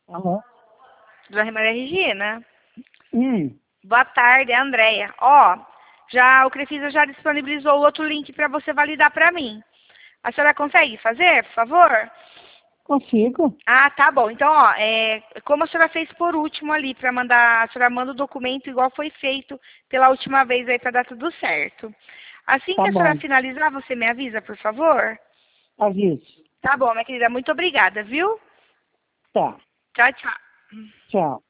Alô? Dona Maria Regina? Hum. Boa tarde, é a Andréia. Ó, o Crefisa já disponibilizou o outro link para você validar para mim. A senhora consegue fazer, por favor? Consigo? Ah, tá bom. Então, ó, como a senhora fez por último ali, para mandar, a senhora manda o documento igual foi feito pela última vez aí para dar tudo certo. Assim Tá que a senhora bom. finalizar, você me avisa, por favor? Aviso. Tá bom, minha querida. Muito obrigada, viu? Tá. Tchau, tchau. Tchau.